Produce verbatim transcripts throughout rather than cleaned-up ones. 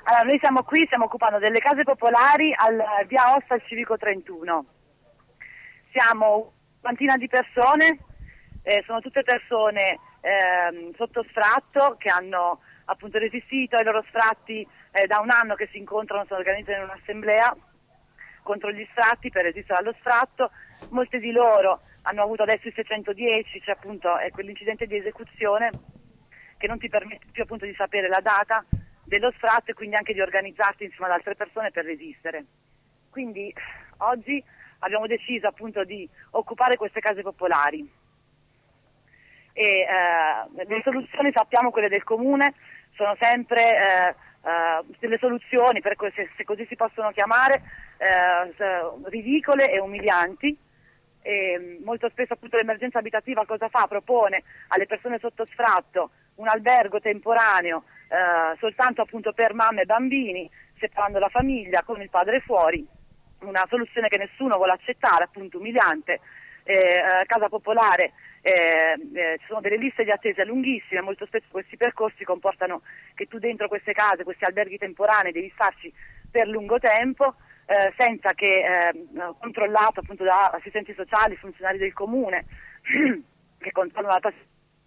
Allora, noi siamo qui, stiamo occupando delle case popolari al via Aosta al Civico trentuno. Siamo una quantina di persone, eh, sono tutte persone eh, sotto sfratto che hanno appunto resistito ai loro sfratti eh, da un anno, che si incontrano, si organizzano in un'assemblea contro gli sfratti per resistere allo sfratto. Molte di loro hanno avuto adesso il seicentodieci, cioè appunto è quell'incidente di esecuzione che non ti permette più appunto di sapere la data dello sfratto e quindi anche di organizzarti insieme ad altre persone per resistere. Quindi oggi abbiamo deciso appunto di occupare queste case popolari e eh, le soluzioni, sappiamo, quelle del comune, sono sempre eh, eh, delle soluzioni, per que- se, se così si possono chiamare, eh, ridicole e umilianti. E molto spesso appunto l'emergenza abitativa cosa fa? Propone alle persone sotto sfratto un albergo temporaneo eh, soltanto appunto per mamme e bambini, separando la famiglia con il padre fuori, una soluzione che nessuno vuole accettare, appunto umiliante. Eh, eh, casa popolare, eh, eh, ci sono delle liste di attesa lunghissime, molto spesso questi percorsi comportano che tu dentro queste case, questi alberghi temporanei, devi starci per lungo tempo, eh, senza che eh, controllato appunto da assistenti sociali, funzionari del comune che controllano la tassazione,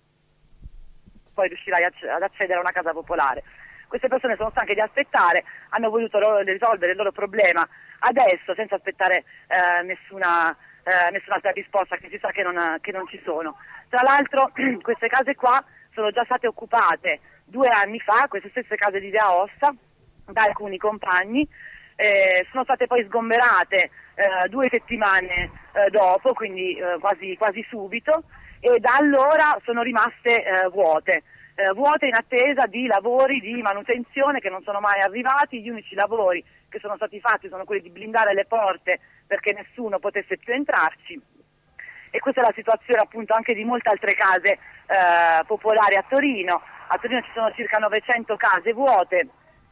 poi riuscirai ad accedere a una casa popolare. Queste persone sono stanche di aspettare, hanno voluto loro risolvere il loro problema adesso, senza aspettare eh, nessuna, eh, nessun'altra risposta, che si sa che non, che non ci sono. Tra l'altro queste case qua sono già state occupate due anni fa, queste stesse case di via Aosta, da alcuni compagni, eh, sono state poi sgomberate eh, due settimane eh, dopo, quindi eh, quasi, quasi subito, e da allora sono rimaste eh, vuote. Eh, vuote in attesa di lavori di manutenzione che non sono mai arrivati. Gli unici lavori che sono stati fatti sono quelli di blindare le porte perché nessuno potesse più entrarci, e questa è la situazione appunto anche di molte altre case eh, popolari a Torino. A Torino ci sono circa novecento case vuote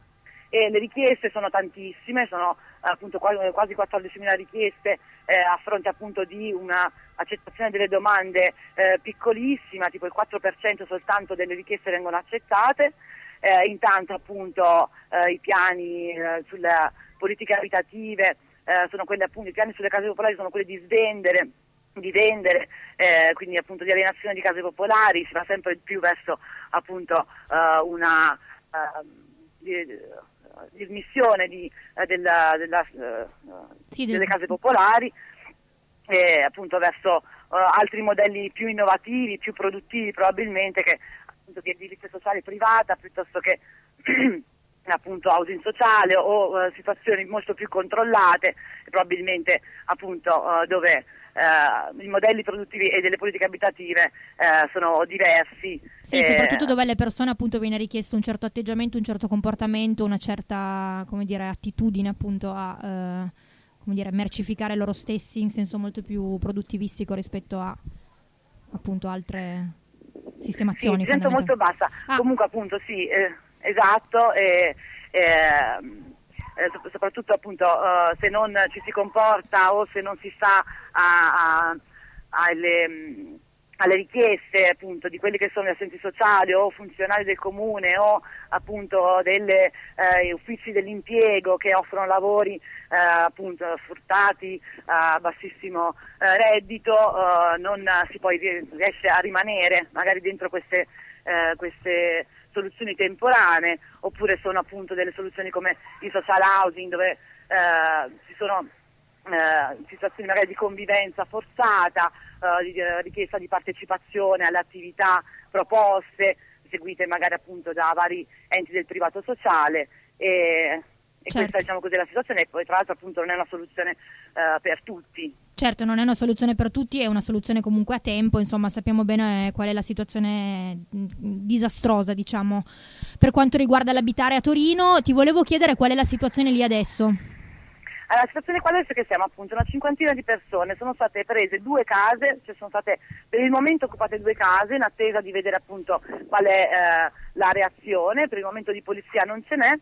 e le richieste sono tantissime, sono appunto quasi quattordicimila richieste eh, a fronte appunto di una accettazione delle domande eh, piccolissima, tipo il quattro per cento soltanto delle richieste vengono accettate. Eh, intanto appunto eh, i piani eh, sulle politiche abitative eh, sono quelli appunto, i piani sulle case popolari sono quelli di svendere, di vendere, eh, quindi appunto di alienazione di case popolari, si va sempre più verso appunto eh, una eh, di, dismissione di, eh, della, della, eh, sì, delle case popolari, e appunto verso uh, altri modelli più innovativi, più produttivi probabilmente, che appunto di edilizia sociale privata piuttosto che appunto housing sociale o uh, situazioni molto più controllate, probabilmente appunto uh, dove uh, i modelli produttivi e delle politiche abitative uh, sono diversi. Sì, eh, soprattutto dove alle persone appunto viene richiesto un certo atteggiamento, un certo comportamento, una certa, come dire, attitudine appunto a uh, come dire, mercificare loro stessi in senso molto più produttivistico rispetto a appunto altre sistemazioni. Sì, sento molto bassa. Ah. Comunque appunto sì, eh, esatto, e, eh, eh, soprattutto appunto uh, se non ci si comporta o se non si sta a, a, alle, alle richieste appunto di quelli che sono gli assistenti sociali o funzionari del comune o appunto delle eh, uffici dell'impiego che offrono lavori eh, appunto sfruttati a bassissimo eh, reddito, eh, non si poi riesce a rimanere magari dentro queste, eh, queste soluzioni temporanee, oppure sono appunto delle soluzioni come il social housing dove eh, ci sono eh, situazioni magari di convivenza forzata, eh, di eh, richiesta di partecipazione alle attività proposte, seguite magari appunto da vari enti del privato sociale, e, e certo. Questa diciamo così è la situazione, e poi tra l'altro appunto non è una soluzione eh, per tutti. Certo, non è una soluzione per tutti, è una soluzione comunque a tempo, insomma sappiamo bene qual è la situazione disastrosa, diciamo, per quanto riguarda l'abitare a Torino. Ti volevo chiedere qual è la situazione lì adesso. Allora, la situazione qua adesso è che siamo appunto una cinquantina di persone, sono state prese due case, cioè sono state per il momento occupate due case in attesa di vedere appunto qual è eh, la reazione. Per il momento di polizia non ce n'è.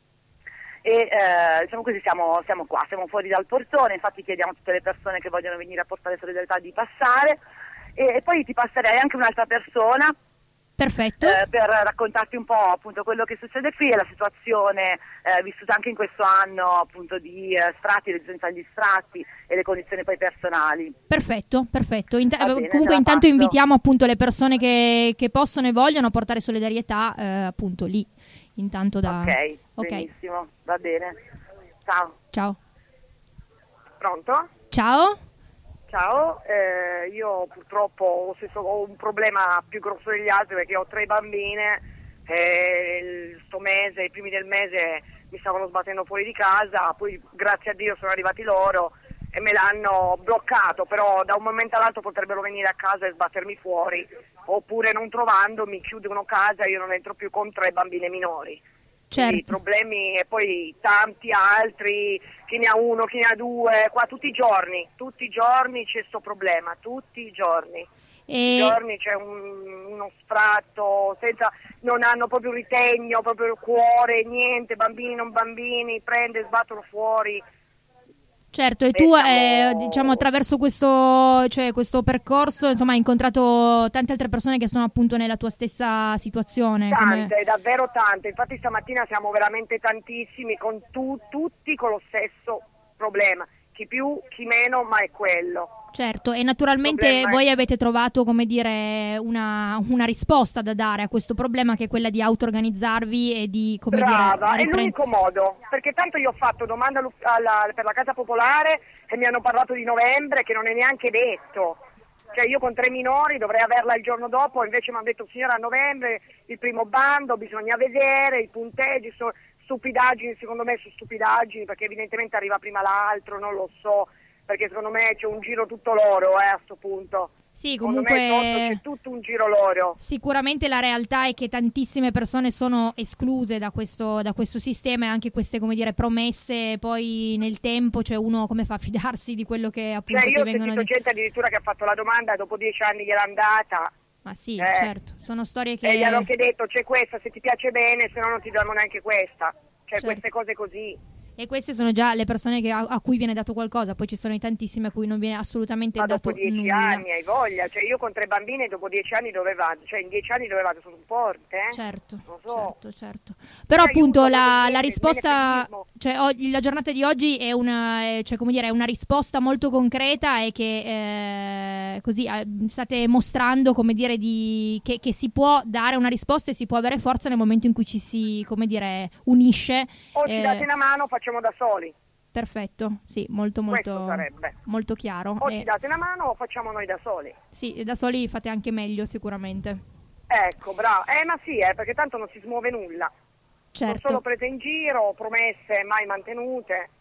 E eh, diciamo così siamo, siamo qua, siamo fuori dal portone, infatti chiediamo a tutte le persone che vogliono venire a portare solidarietà di passare, e, e poi ti passerei anche un'altra persona Perfetto. eh, per raccontarti un po' appunto quello che succede qui e la situazione eh, vissuta anche in questo anno appunto di eh, sfratti, resistenza agli sfratti e le condizioni poi personali. Perfetto, perfetto. Int- Va bene, comunque te la intanto passo. invitiamo appunto le persone che, che possono e vogliono a portare solidarietà eh, appunto lì. Intanto da... Ok, Ok. benissimo, va bene. Ciao. Ciao. Pronto? Ciao. Ciao, eh, io purtroppo ho, stesso, ho un problema più grosso degli altri perché ho tre bambine e sto mese, i primi del mese mi stavano sbattendo fuori di casa, poi grazie a Dio sono arrivati loro e me l'hanno bloccato, però da un momento all'altro potrebbero venire a casa e sbattermi fuori, oppure non trovandomi chiudono casa e io non entro più con tre bambine minori. Certo. I problemi e poi tanti altri, chi ne ha uno, chi ne ha due, qua tutti i giorni, tutti i giorni c'è questo problema, tutti i giorni. Tutti i E... giorni c'è un, uno sfratto, senza, non hanno proprio ritegno, proprio il cuore, niente, bambini non bambini, prende, sbattono fuori. Certo, e Beh, tu siamo- eh, diciamo attraverso questo, cioè, questo percorso insomma hai incontrato tante altre persone che sono appunto nella tua stessa situazione. come- Tante, davvero tante, infatti stamattina siamo veramente tantissimi, con tu, tutti con lo stesso problema, chi più, chi meno, ma è quello. Certo, e naturalmente Il problema è- voi avete trovato, come dire, una, una risposta da dare a questo problema che è quella di auto-organizzarvi e di, come Brava, dire, è ripren- l'unico modo, perché tanto io ho fatto domanda allo- alla- per la Casa Popolare e mi hanno parlato di novembre che non è neanche detto. Cioè io con tre minori dovrei averla il giorno dopo, invece mi hanno detto signora a novembre il primo bando, bisogna vedere i punteggi, so, stupidaggini, secondo me su stupidaggini, perché evidentemente arriva prima l'altro, non lo so, perché secondo me c'è un giro tutto loro eh, a sto punto. Sì, Secondo me comunque sotto c'è tutto un giro loro. sicuramente la realtà è che tantissime persone sono escluse da questo, da questo sistema e anche queste, come dire, promesse poi nel tempo, cioè uno come fa a fidarsi di quello che appunto Cioè ti io ho vengono sentito detto. gente addirittura che ha fatto la domanda e dopo dieci anni gliel'hanno data. Ma sì, Eh. certo, sono storie che... E gli hanno anche detto c'è questa, se ti piace bene, se no non ti diamo neanche questa. Cioè Certo. queste cose così. E queste sono già le persone che, a, a cui viene dato qualcosa, poi ci sono i tantissimi a cui non viene assolutamente Ma dato dopo dieci nulla. anni hai voglia, cioè io con tre bambini dopo dieci anni dove vado? Cioè in dieci anni dove vado? Sono forte, eh? Certo, Lo so. certo, certo. Però Aiuto, appunto voglio la, dire, la risposta, menefreghismo. cioè o- la giornata di oggi è una, è, cioè, come dire, è una risposta molto concreta e che eh, così eh, state mostrando, come dire, di, che, che si può dare una risposta e si può avere forza nel momento in cui ci si, come dire, unisce. O ci eh, date una mano, facciamo da soli. Perfetto, sì, molto Questo molto, sarebbe. molto chiaro. O E- ci date una mano o facciamo noi da soli. sì, da soli fate anche meglio sicuramente. Ecco, bravo. Eh ma sì, eh, perché tanto non si smuove nulla. Sono Certo. solo prese in giro, promesse mai mantenute.